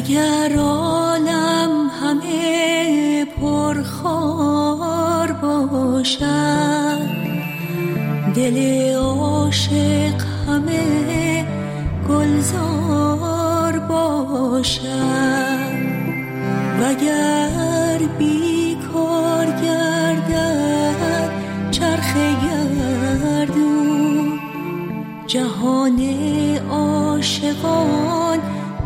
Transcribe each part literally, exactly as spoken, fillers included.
اگر عالم همه پرخار باشد، دل عاشق همه گلزار باشد، وگر بیکار گردد چرخ گردون، جهان عاشقان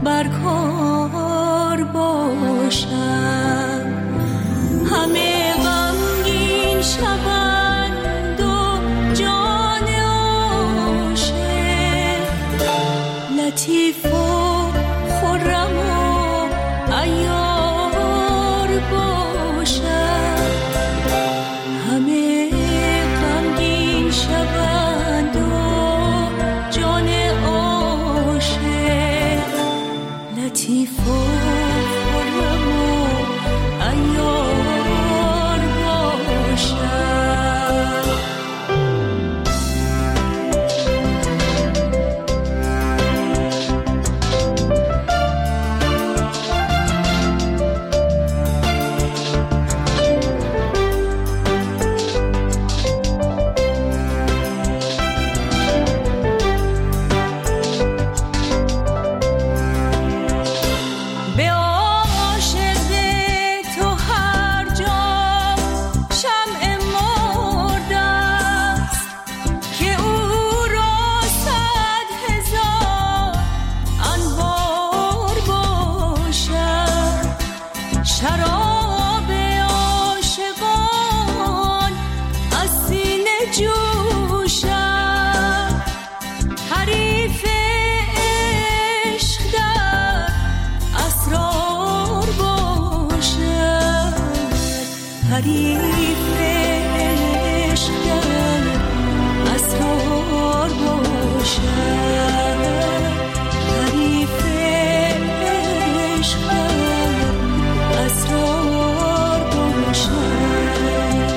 برکار باشد. همه غمگین شوند و جان عاشق لطیف و خرم و عیار باشد. همه غمگین شوند و جان عاشق لطیف و خرم و عیار باشد. شراب عاشقان از سینه جوشد، حریف عشق در اسرار باشد، حریف عشق در اسرار باشد، حریف عشق اسرار باشد.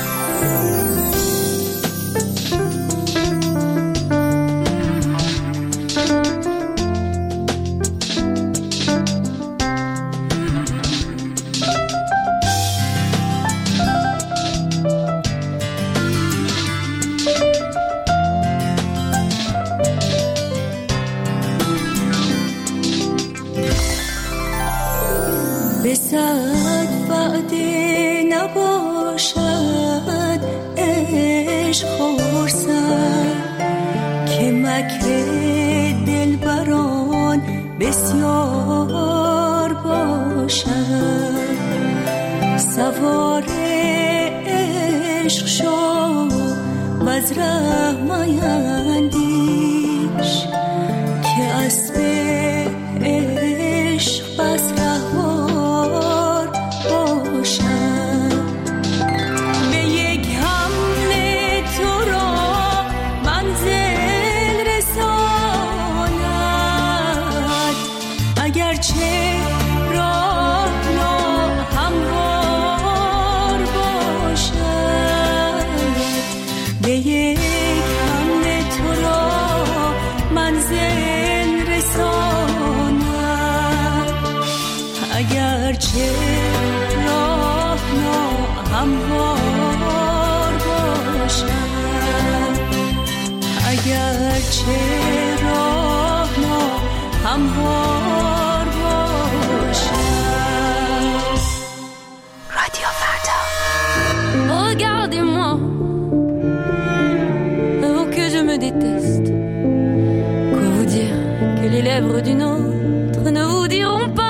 به صد وعده نباشد عشق خرسند، که مکر دلبران بسیار باشد. سوار عشق شو وز ره میندیش، که اسب عشق بس رهوار باشد. به یک حمله تو را منزل رساند، اگرچه راه ناهموار باشد. به یک حمله تو را منزل رساند، اگرچه راه ناهموار باشد، اگرچه راه ناهموار باشد. رادیو فردا. Regardez-moi, oh que je me déteste. Quoi vous dire que les lèvres d'une autre ne vous diront pas.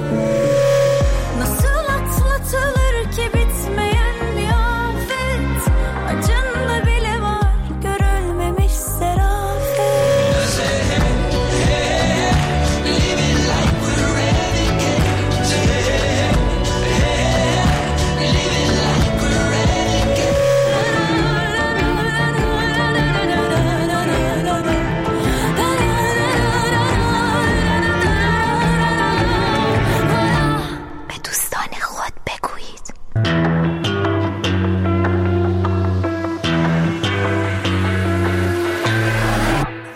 Nasıl atlatılır ki bitmeyen bir afet, acında bile var görülmemiş serafet. Living like we're renegades. Living like we're renegades.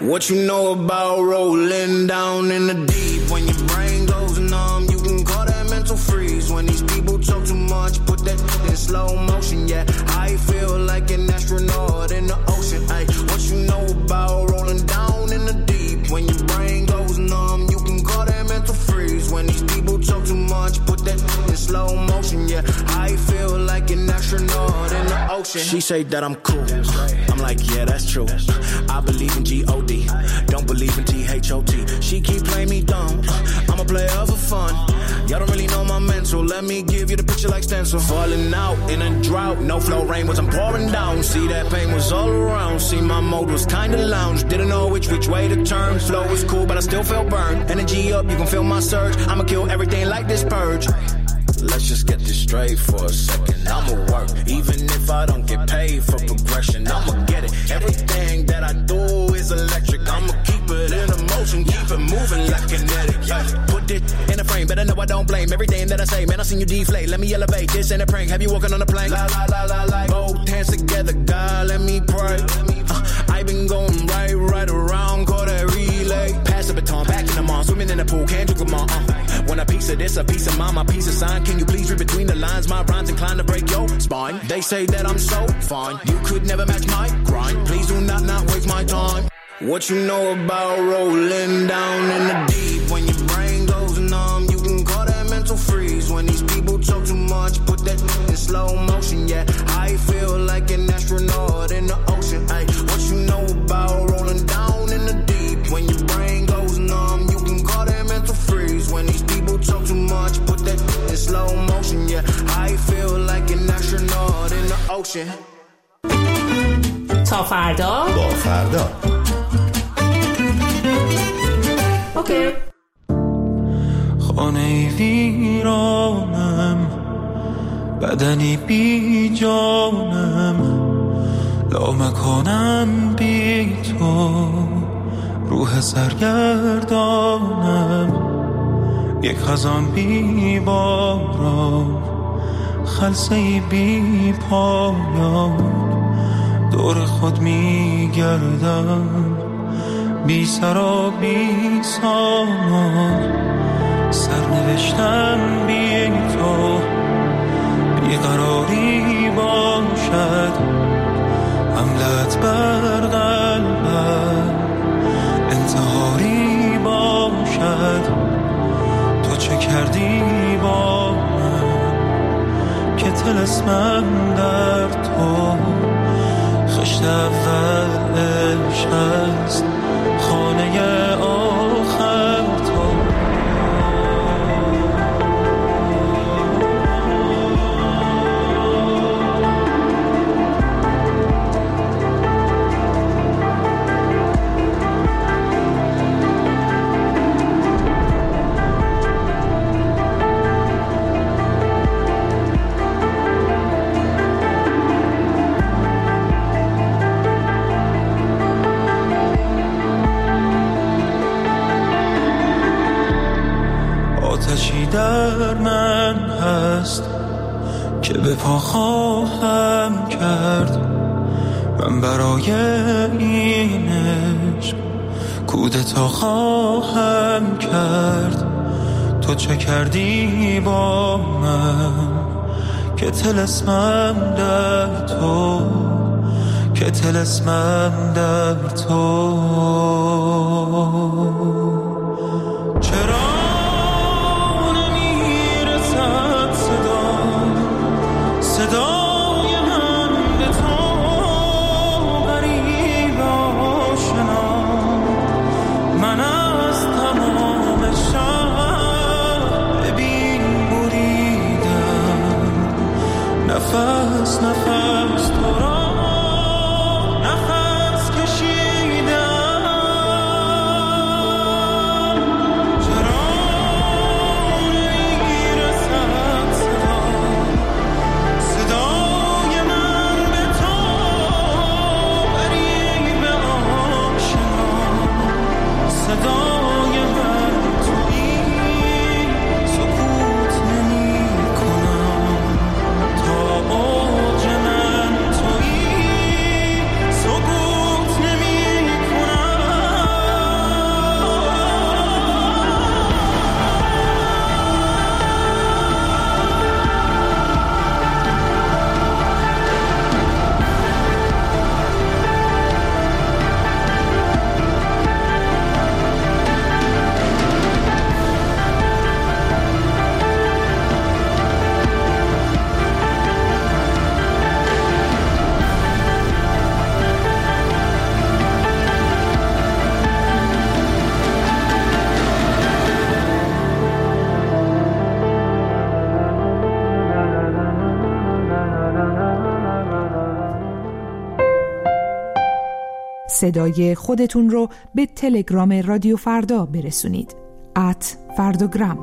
What you know about rolling down in the deep? When your brain goes numb, you can call that mental freeze. When these people talk too much, put that in slow motion. Yeah, I feel like an astronaut in the ocean. Ay, what you know about rolling down in the deep? When your brain goes numb, you can call that mental freeze. When these people talk too much, put that in slow motion. Yeah, I feel like an astronaut in the ocean. She say that I'm cool. I'm like, yeah, that's true. I believe in G O D, don't believe in T H O T. She keep playing me dumb, I'm a player for fun. Y'all don't really know my mental, let me give you the picture like stencil. Falling out in a drought, no flow, rain wasn't pouring down. See that pain was all around, see my mode was kinda lounge. Didn't know which which way to turn, flow was cool but I still felt burned. Energy up, you can feel my surge, I'ma kill everything like this purge. Let's just get this straight for a second. I'ma work, even if I don't get paid for progression. I'ma get it. Everything that I do is electric. I'ma keep it in a motion, keep it moving like kinetic. Yeah. Put it in a frame, better know I don't blame everything that I say. Man, I seen you deflate. Let me elevate. This ain't a prank. Have you walking on a plane? La la la la la. Both hands together, God, let me pray. Uh, I been going right, right around, call that relay. Pass the baton, back in the mall, swimming in the pool, can't drink them all. Uh. Want a piece of this, a piece of mine, my piece of sign. Can you please read between the lines? My rhymes inclined to break your spine. They say that I'm so fine, you could never match my grind. Please do not not waste my time. What you know about rolling down in the deep? When your brain goes numb, you can call that mental freeze. When these people talk too much, put that in slow motion. Yeah, I feel like an astronaut in the ocean. Ay, what you know about rolling down in the deep? When your brain goes numb, you can call that mental freeze. When these people talk too much, put that in slow motion. Yeah, I feel like an astronaut in the ocean. تا فردا با فردا اوکی. خانه ویرانم، بدنی بی جانم، لامکانم بی تو، روح سرگردانم، یک خزان بی باران، خلسه‌ای بی پایان، دور خود می گردم، بی سر و بی سامان، سرنوشتم بی تو، بیقراری باشد، حملت بر قلبم، انتحاری باشد، تو چه کردی با من که طلسمم در تو، خشت اول عشق است، خانه آخر تو. آتشی در من هست که به پا خواهم کرد، من برای این عشق کودتا خواهم کرد. تو چه کردی با من که طلسمم در تو، که طلسمم در تو. چرا صدای من به تو غریب آشنا، من از تمام شب ببین بریدم، نفس نفس تو را نفس کشیدم. چرا نمیرسد صدا، صدای من به تو غریب آشنا، صدای من تویی، سکوت نمی کنم تا اوج من تویی، سکوت نمی کنم صدای خودتون رو به تلگرام رادیو فردا برسونید. ات فردوگرام.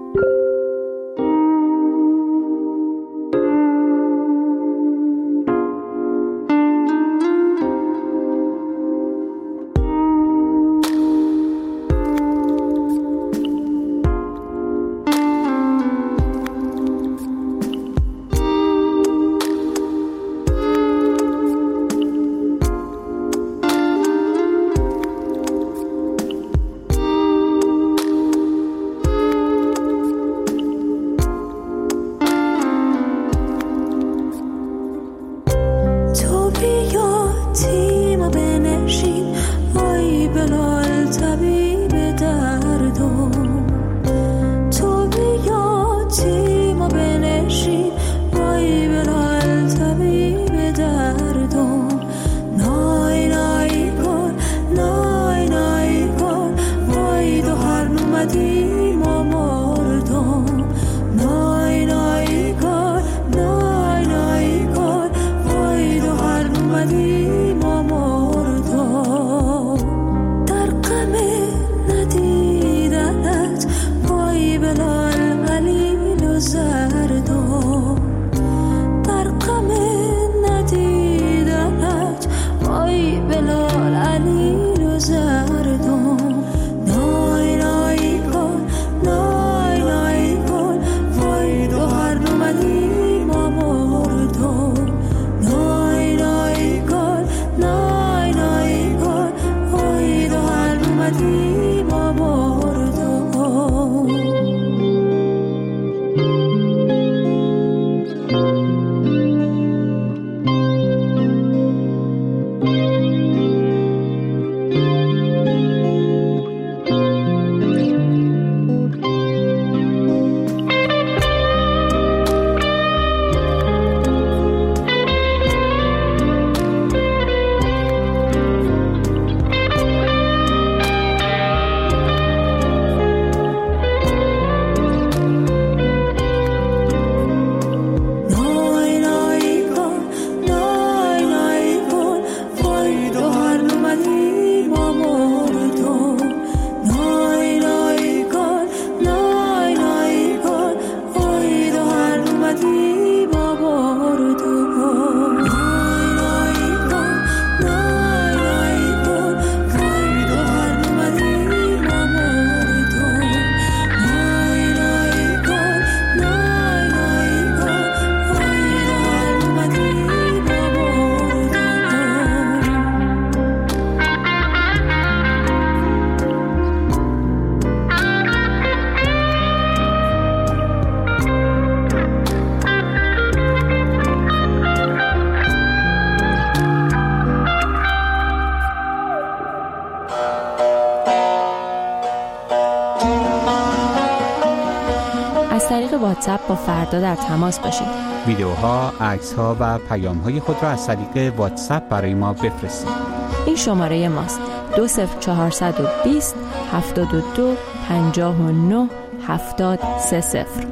واتساپ با فردا در تماس باشید. ویدیوها، عکس‌ها و پیام‌های خود را از طریق واتساپ برای ما بفرستید. این شماره ماست: دو صفر چهارصد و بیست هفتاد و دو پنجاه و نه هفتاد سه صفر.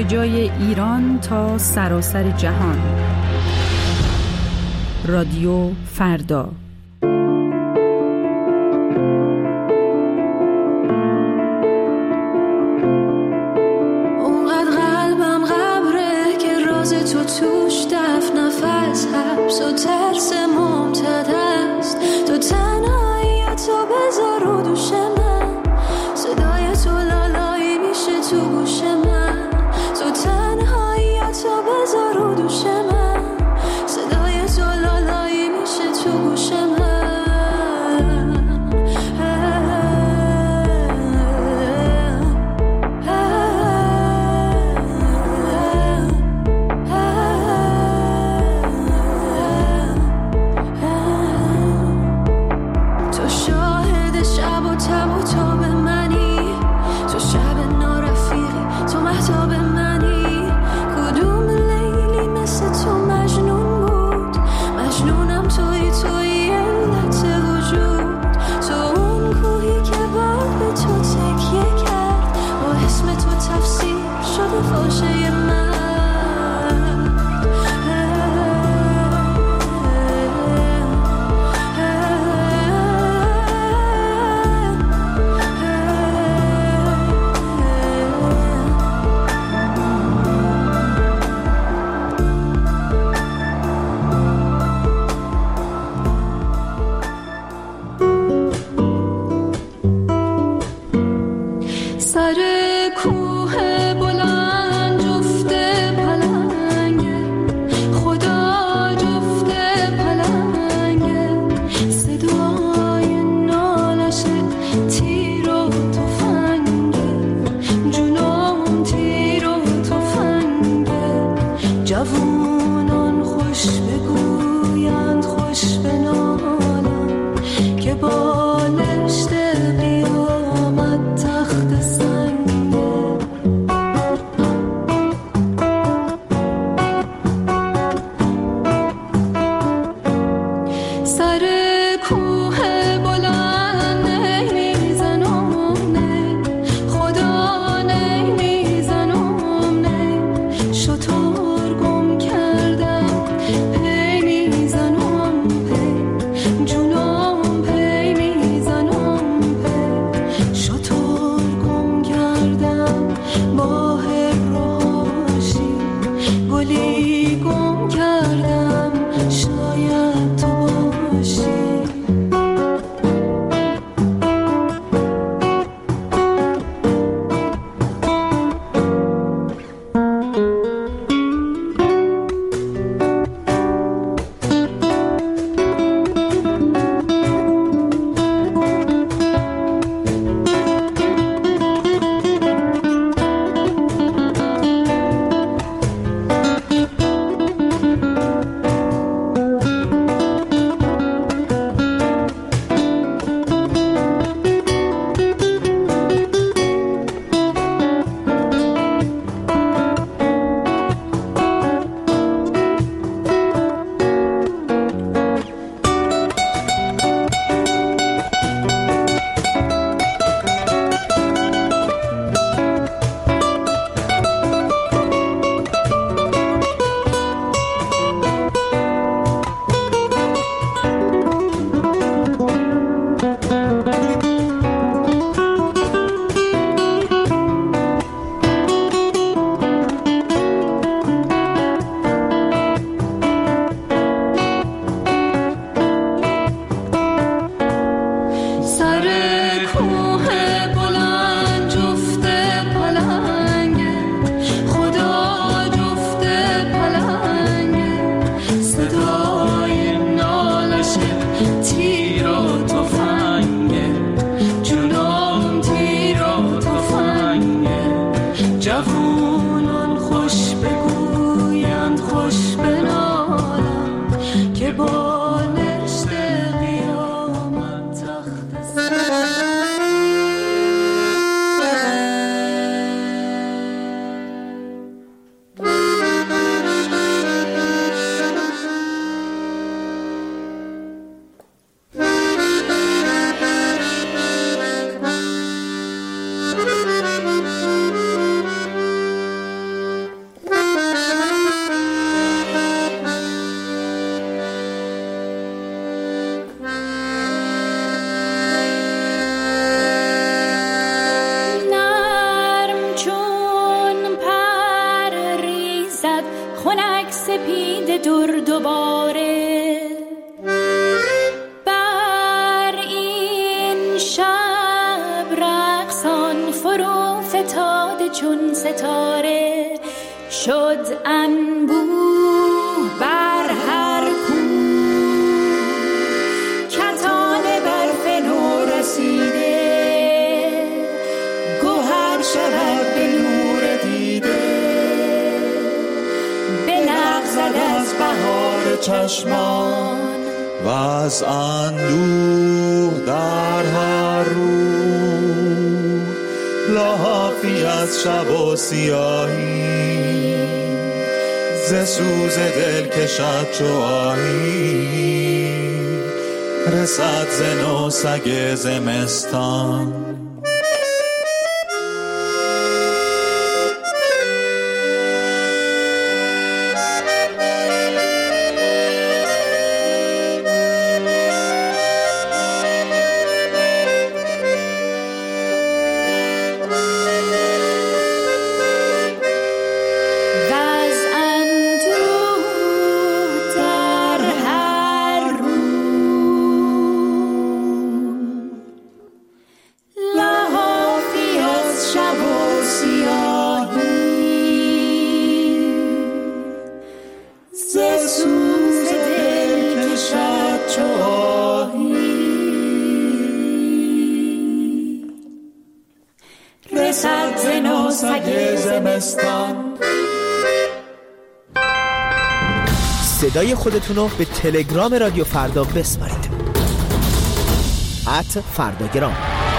جای ایران تا سراسر جهان. رادیو فردا. اونقدر قلبم غبره که راز تو توش دفن نفس، حبس و ترس ممتد است. تو تنهایی تو بذار رو دوش من، صدای تو لالایی میشه تو گوش من. تو تنهایی تو بذار رو دوش من، صدای تو لالایی میشه تو گوش من. تو شاهد شب و تب و تاب منی، تو شب نارفیقی، تو مهتاب منی. کدوم لیلی مثل تو مجنون بود؟ مجنونم توی توی علت وجود. تو اون کوهی که باد به تو تکیه کرد، با اسم تو تفسیر شده فاشه من. سر کوه بلند جفته پلنگه، خدا جفته پلنگه. صدای نالش تیر و تفنگه، جلوم تیر و تفنگه. جوانان خوش بگویند خوش بنالند که بالشت قیامت تخت سنگه. سر کوه بلند نمیزنم نه، خدا نمیزنم نه. شطور گم کردم پی میزنم پی. دور دوباره بر این شب رقصان فرو فتاده چون ستاره شد انبوه بر هر کو کتان برف نو رسیده گوهر شود به نور دیده بلغزد از بهار چشمان و از اندوه در هر رو لحافی از شب و سیاهی ز سوز دل کشد چو آهی رسد ز نو سگ زمستان صدای خودتون رو به تلگرام رادیو فردا بسپارید ات فرداگرام.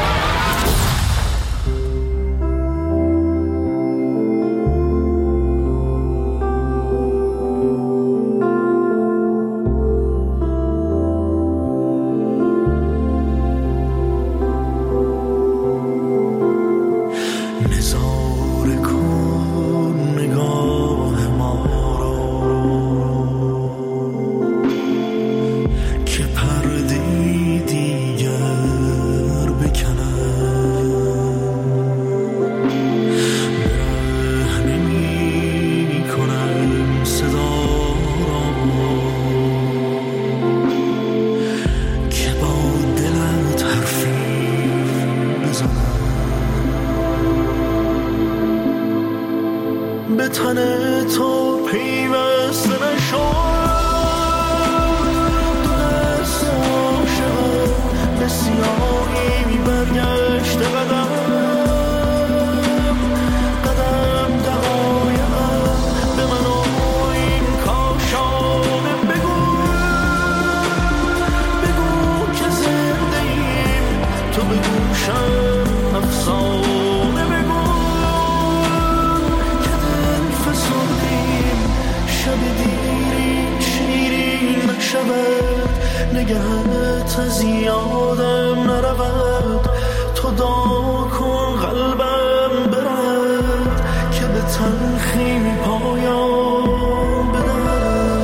نگهت از یادم نرود تو دعا کن قلبم برد که به تلخی پایان بدهد.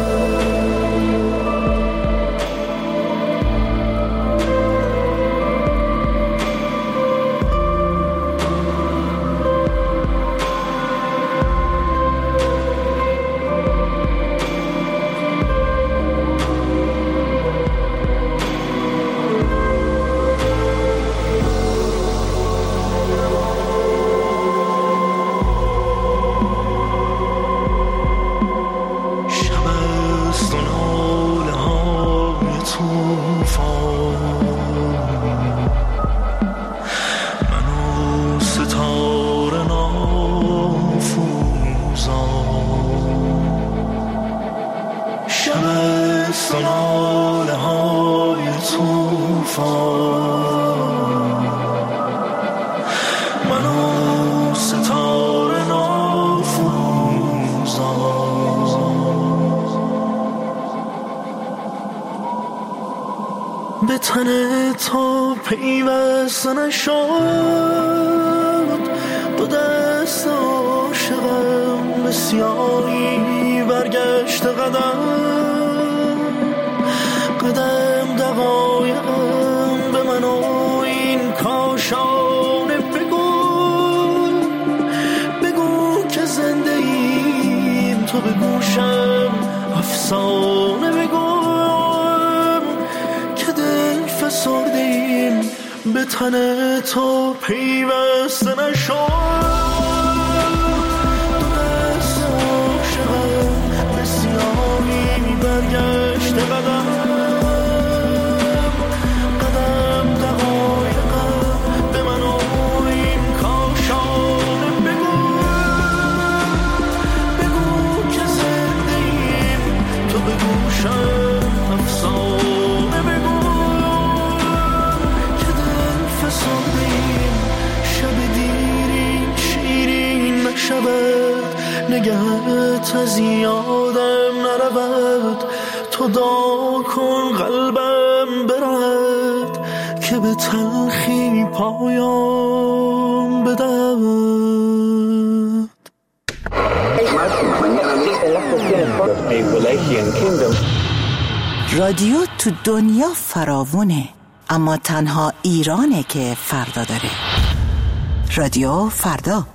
به تن تو پیوست نشد دو دست عاشقم به سیاهی برگشت قدم قدم دقایقم به من و این کاشانه بگو بگو که زنده ایم تو به گوشم افسانه افسانه بگم که دل فسردیم به تن تو پیوسته نشد. دو دست عاشقم به سیاهی برگشته قدم قدم دقایقم به من و این کاشانه بگو بگو که زنده ایم تو به گوشم افسانه بگو که دل فسردیم شب دیرین شیرین نشود نگهت از یادم نرود تو دعا کن قلبم برد که به تلخی پایان بدهد. رادیو تو دنیا فراوونه اما تنها ایرانه که فردا داره. رادیو فردا.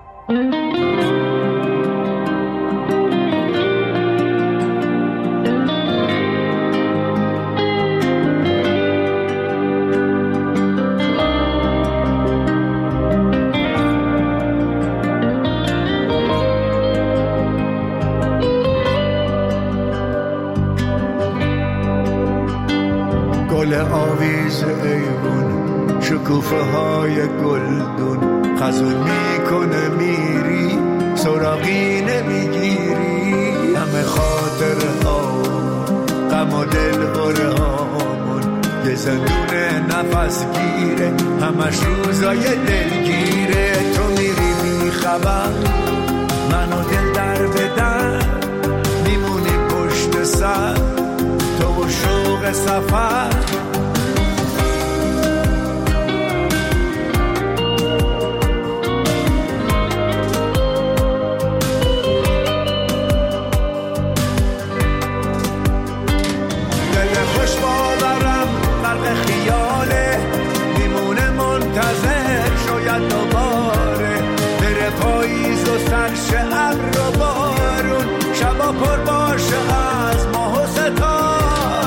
گل آویز ایوون شکوفه های گلدون خزون میکنه میری سراغی نمیگیری همه خاطر ها غم و دل بره هامون یه زندون نفس گیره همش روزای دلگیره تو میری میخبر منو دل در بدن میمونی پشت سر تو و شوق سفر دل خوش باورم غرق خیاله میمونه منتظر شاید دوباره بره پاییز و سرش ابر و بارون شبا پر باشه از ماه و ستاره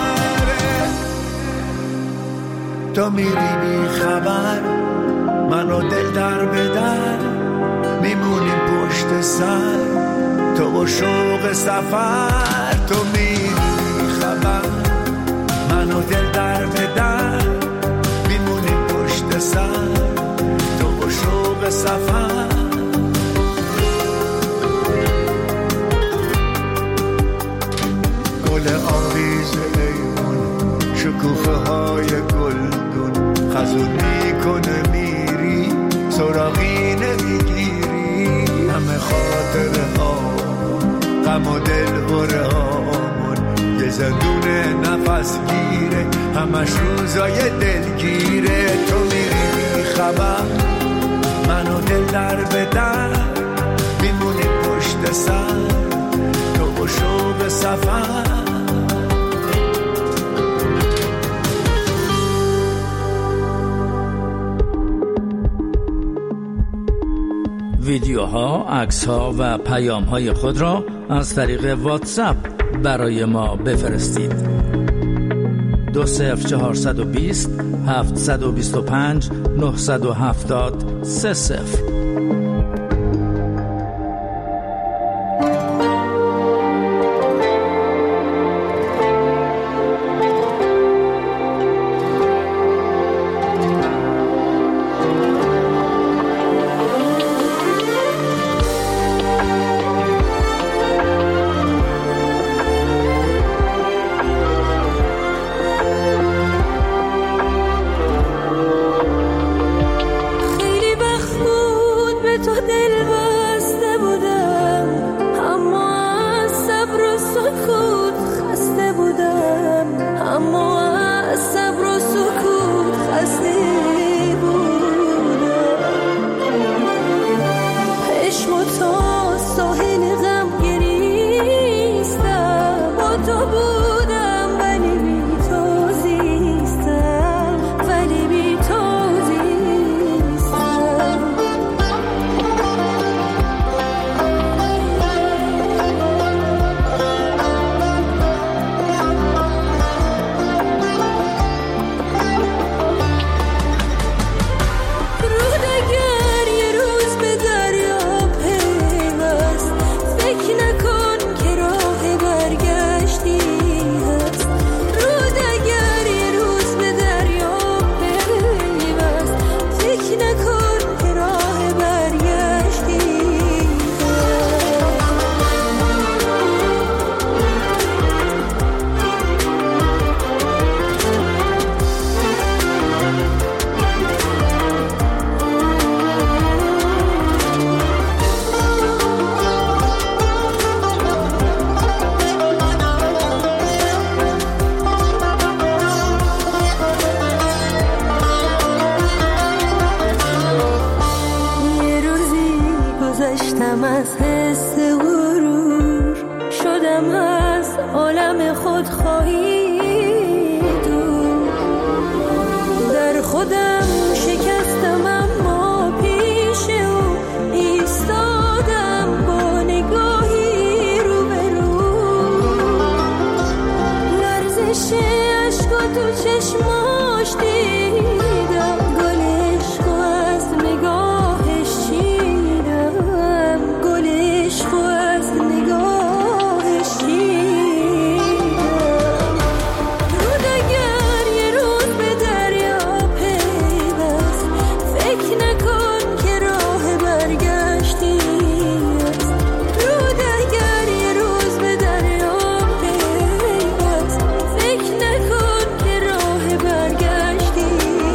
تو میری بی خبر منو دل در بدر میمونیم پشت سر تو و شوق سفر تو میری بی خبر منو دل در بدر میمونیم پشت سر تو و شوق سفر گل آویز ایوون شکوفه های گلدون خزون میکنه میری سراغی نمیگیری همه خاطره ها غم و دل بره هامون یه زندون نفس گیره همش روزای دلگیره تو میری بیخبر منو دل در بدر میمونی پشت سر تو و شوق سفر ویدیوها، عکس‌ها و پیام‌های خود را از طریق واتساپ برای ما بفرستید. دو صفر چهارصد و بیست هفتصد و بیست و پنج نهصد و هفتاد سه صفر. خود خواهی دو. در خودم شکستم اما پیش او ایستادم با نگاهی رو به رو. لرزش عشق تو چشماش دیدم، گل عشق از نگاهش چیدم، گل عشق از نگاهش چیدم. رود اگر یه روز به دریا پیوست، فکر نکن که راه برگشتی است. رود اگر یه روز به دریا پیوست، فکر نکن که راه برگشتی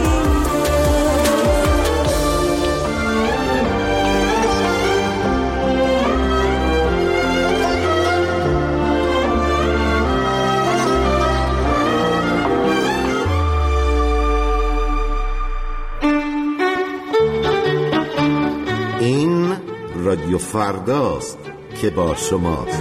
این رادیو فرداست که با شماست.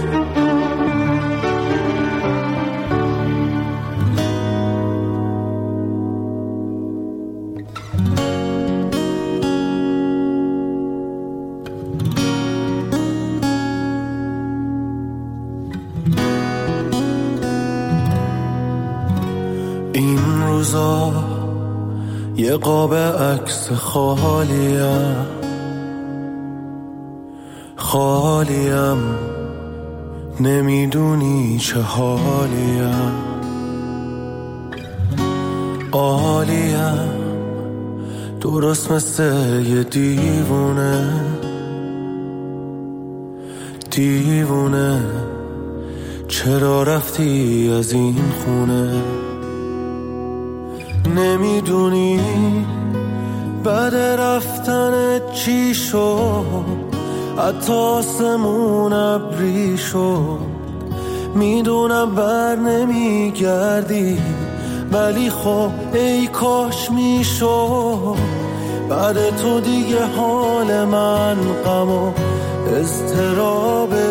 این روزا یه قاب عکس خالیم، خالیم نمیدونی چه حالیم، عالیم درست مثل یه دیوونه، دیوونه چرا رفتی از این خونه؟ نمیدونی بعد رفتن چی شد، حتی آسمون ابری شد. میدونم بر نمیگردی ولی خب ای کاش میشد. بعد تو دیگه حال من غم و اضطرابه،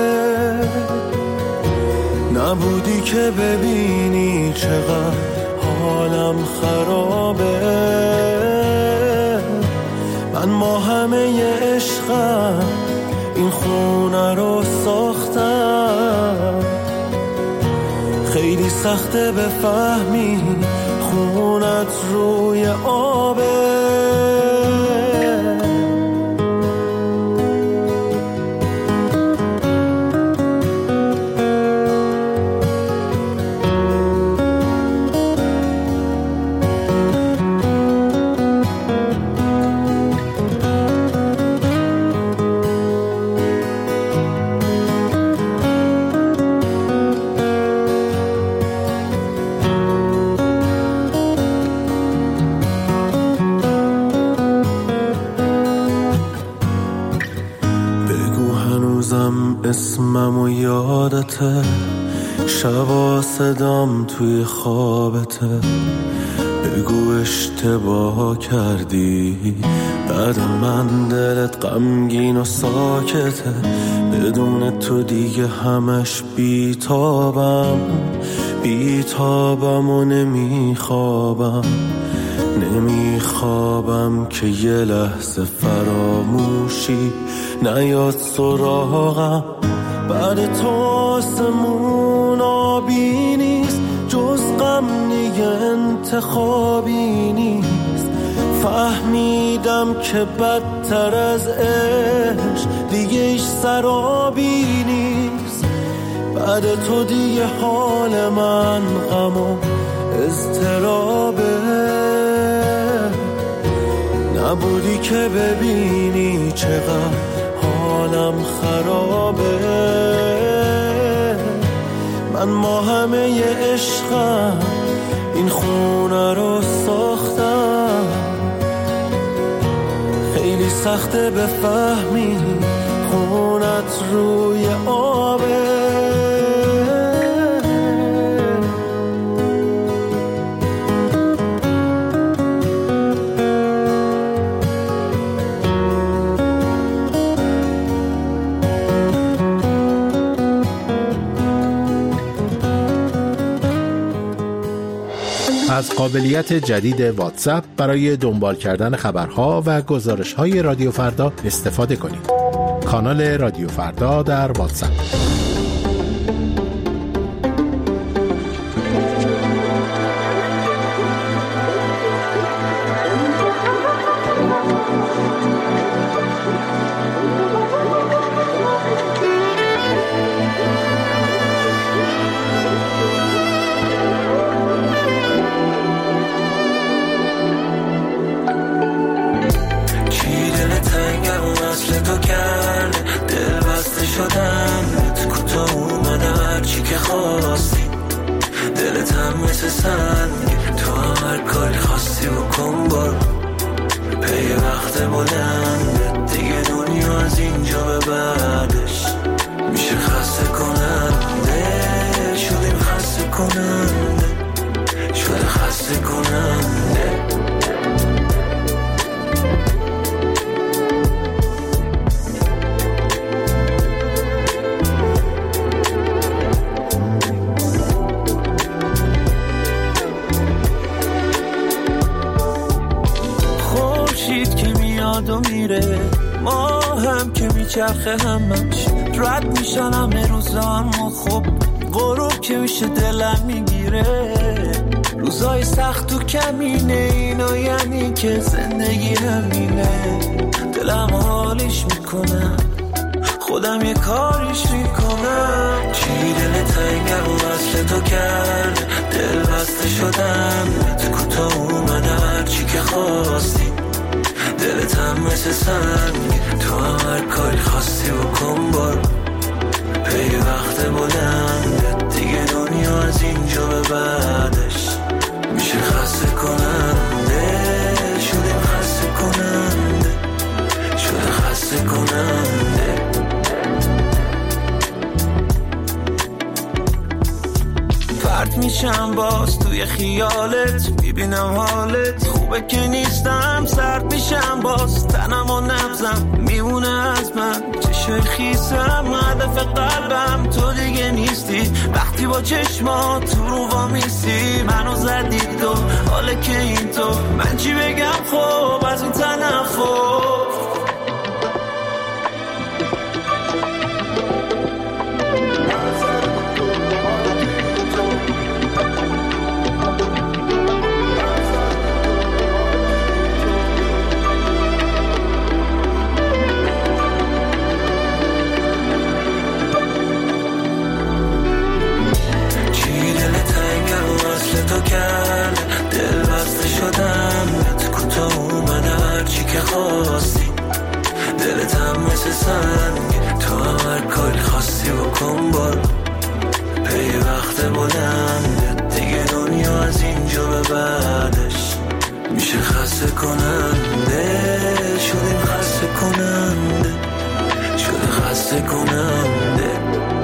نبودی که ببینی چقدر حالم خرابه. من با همه عشقم این خونه رو ساختم، خیلی سخته بفهمی خونت روی آبه. اسمم و یادته، شبا صدام توی خوابته. بگو اشتباه کردی، بعد من دلت غمگین و ساکته. بدون تو دیگه همش بیتابم، بیتابم و نمیخوابم، نمیخوابم که یه لحظه فراموشی نیاد سراغم. بعد تو آسمون آبی نیست، جز غم دیگه انتخابی نیست. فهمیدم که بدتر از عشق دیگه ایش سرابی نیست. بعد تو دیگه حال من غم و اضطرابه، نبودی که ببینی چقدر حالم خرابه. من با همه عشقم این خونه رو ساختم، خیلی سخته بفهمی خونت روی آبه. از قابلیت جدید واتساپ برای دنبال کردن خبرها و گزارش‌های رادیو فردا استفاده کنید. کانال رادیو فردا در واتساپ. چرخه همش رد میشن همه روزان و خب غروب که میشه دلم میگیره روزای سخت و کمینه اینا یعنی که زندگی همینه دلم حالیش میکنم خودم یه کاریش میکنم چی دل تنگم و وصل تو کرد دل بسته شدم تو کوتاه اومده هرچی که خواستی دلت هم مثل سنگ تو هم هر کاری خواستی بکن برو پی وقت بلند دیگه دنیا از اینجا به بعدش میشه خسته کننده شدیم خسته کننده شده خسته کننده پرت میشم باز توی خیالت میبینم حالت خوبه که نیستم سرد میشم باز تنم و نبزم میمونه از من چشای خیسم هدف قلبم تو دیگه نیستی وقتی با چشمات تو رو وامیستی منو زدی تو حاله که این تو من چی بگم خب از این تنفر دل بسته شدم تو کوتاه اومده هرچی که خواستی دلت هم مثل سنگ تو هم هر کاری خواستی بکن برو پی وقت بلند دیگه دنیا از اینجا به بعدش میشه خسته کننده شدیم خسته کننده شده خسته کننده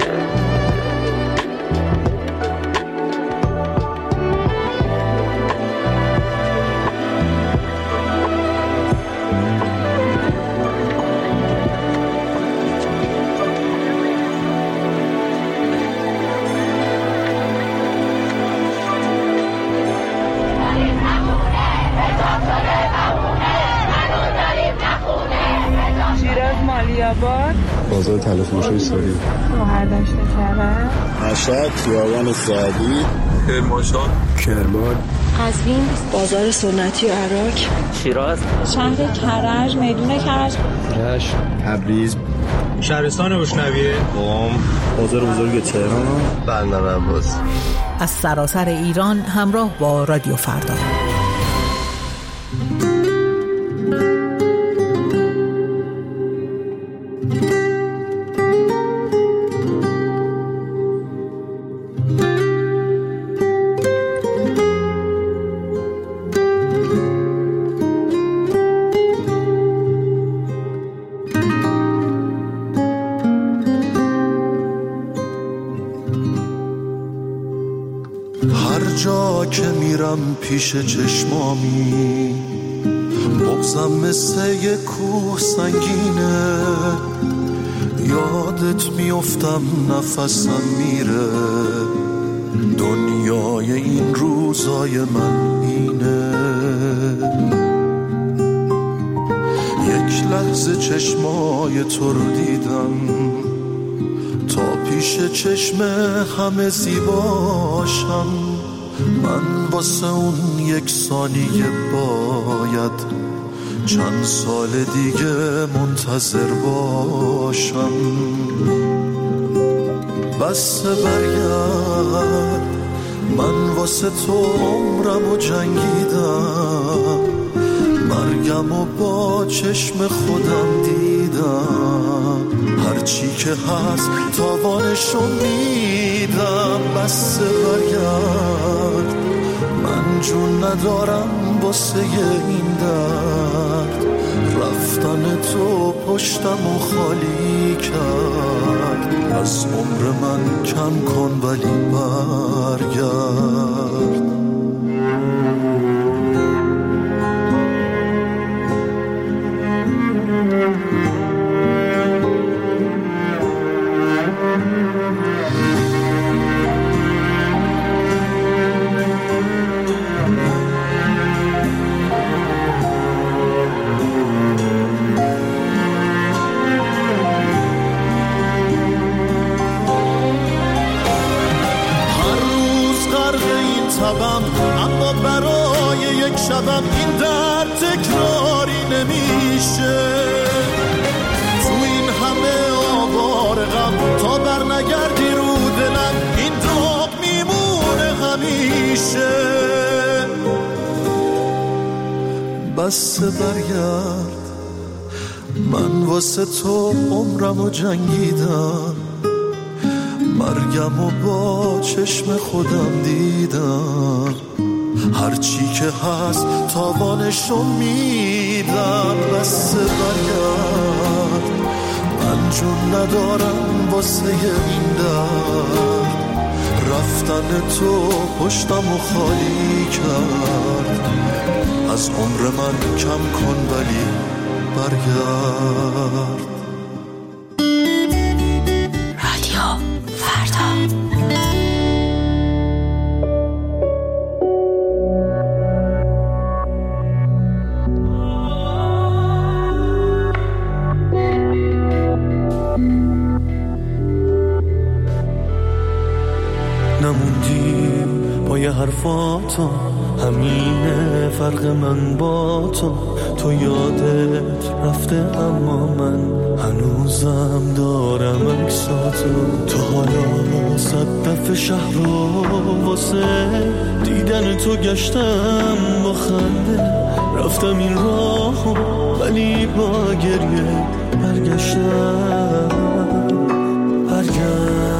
بازار طلا فروشی ساری مهردشت کرد مشهد خیابان سعدی کرمانشاه کرمان قزوین بازار سنتی و عراق شیراز شهر کرج میدون کرج رشت تبریز شهرستان بشنویه قم بازار بزرگ تهران بندر عباس از سراسر ایران همراه با رادیو فردا. پیش چشمامی بغزم مثل یه کوه سنگینه یادت میافتم نفسم میره دنیای این رو روزای من اینه، یک لحظه چشمای تو رو دیدم تا پیش چشم همه زیباشم. من واسه اون یک ثانیه باید چند سال دیگه منتظر باشم. بس برگرد، من واسه تو عمرم و جنگیدم، مرگم و با چشم خودم دیدم، هرچی که هست تاوانشو میدم. بس برگرد، من جون ندارم واسه این درد، رفتن تو پشتم و خالی کرد. از عمر من کم کن ولی برگرد. اما برای یک شبم این درد تکراری نمیشه. تو این همه آوار غم تا بر نگردی رو دلم، این داغ میمونه همیشه. بس برگرد، من واسه تو عمرم و جنگیدم، مرگم و با چشم خودم دیدم، هرچی که هست تاوانشو میدم. بس برگرد، من جون ندارم واسه این درد، رفتن تو پشتم و خالی کرد. از عمر من کم کن ولی برگرد. نموندی با یه حرفاتو، همینه فرق من با تو. تو یادت رفته اما من هنوزم دارم عکساتو. تو حالا صد دفعه شهر رو واسه دیدن تو گشتم با خنده، رفتم این راهو ولی با گریه برگشتم. برگشتم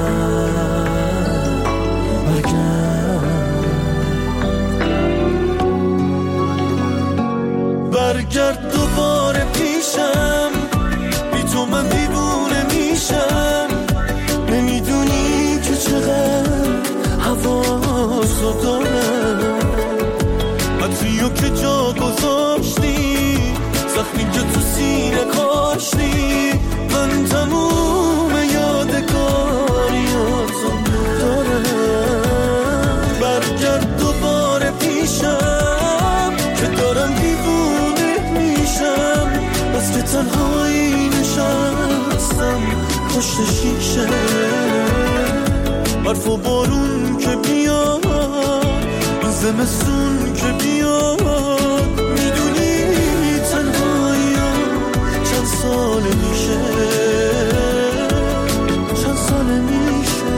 برگرد دوباره پیشم، بی تو من دیوونه میشم. نمیدونی که چقدر حواسو دارم، عطریو که جا گذاشتی، زخمی که تو سینه کاشتی، من تموم یادگاریاتو دارم. برگرد دوباره پیشم که دارم دیوونه میشم، بس که تنهایی نشستم پشت شیشه. برف و بارون که بیاد، این زمستون که بیاد، میدونی تنهایی چند سال میشه، چند سال میشه.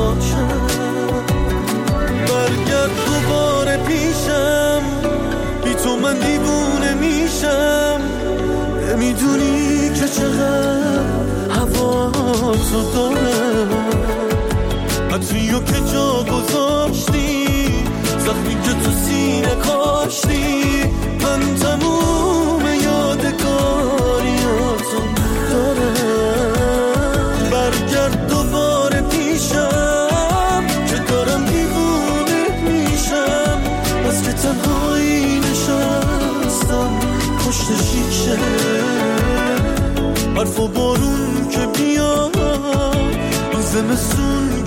باشم. برگرد دوباره پیشم، بی تو من دیوونه میشم. نمیدونی که چقدر هوا تو دارم، عطریو که جا گذاشتی، زخمی که تو سینه کاشتی، من تموم یادگاریاتو دارم. برگرد دوباره پیشم که دارم دیوونه میشم، بس که تنهایی نشستم پشت شیشه. حرف و بارون که بیاد این زمستون